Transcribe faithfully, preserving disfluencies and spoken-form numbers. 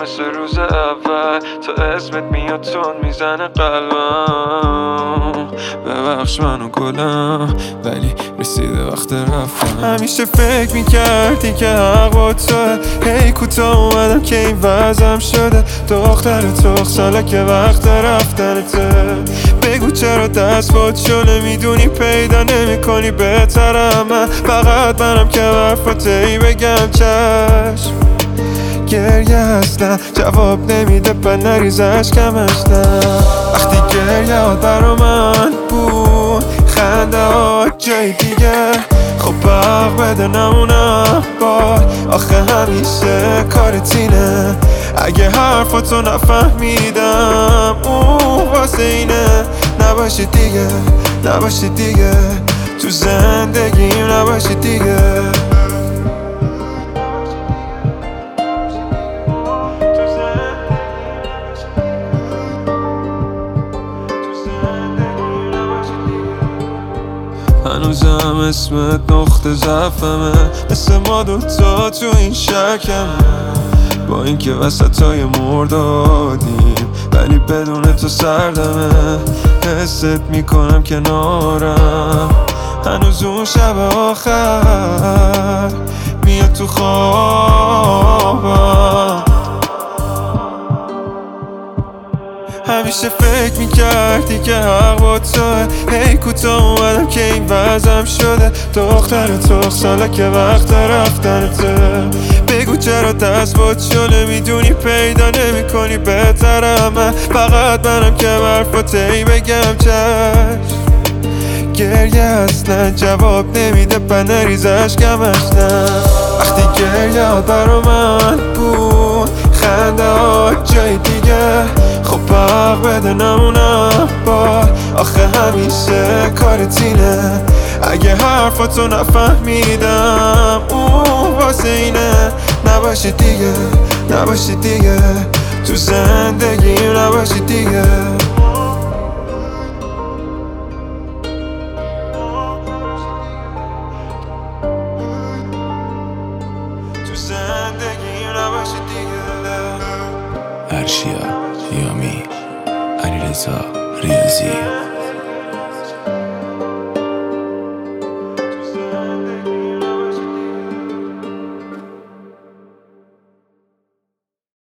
مثل روز اول تا اسمت میاد تون میزنه قلبم. ببخش منو گلم ولی رسیده وقت رفتن. همیشه فکر میکردی که حق با توه، هی کوتاه اومدم که این وضعم شده. دختر تخ ساله که وقت رفتنته. بگو چرا دست بود شو نمیدونی پیدا نمی کنی بهترم. من فقط منم که برفات ای بگم چشم. گریه اصلا جواب نمیده پر نریز اشکم اشتم. وقتی گریه ها برا من بود خنده ها جای دیگه. خب حق بده نمونم بار آخه همیشه کارت اینه. اگه حرفاتو نفهمیدم اون واسه اینه. نباشی دیگه نباشی دیگه تو زندگیم نباشی دیگه. هنوزم اسمت نقطه ضعفمه، مثل ما دوتا تو این شکمه. با اینکه وسطای مردادیم ولی بدون تو سردمه. حست میکنم کنارم هنوز اون شب آخر میاد تو خوابم. همیشه فکر میکردی که حق با توه، هی کوتاه اومدم که این وضعم شده. دختر تخ ساله که وقت رفتنته. بگو چرا دست بود شو نمیدونی پیدا نمی کنی بهترم. من فقط منم که برفات ای بگم چشم. گریه اصلا جواب نمیده پر نریز اشکم اشتم. وقتی گریه ها برا من بود خنده ها جای دیگه. خب حق بده نمونم بار آخه همیشه کارت اینه. اگه حرفاتو نفهمیدم اون واسه اینه. نباشی دیگه نباشی دیگه تو زندگیم نباشی دیگه. تو زندگیم نباشی دیگه. ارشیا یامی علیرضا ریاضی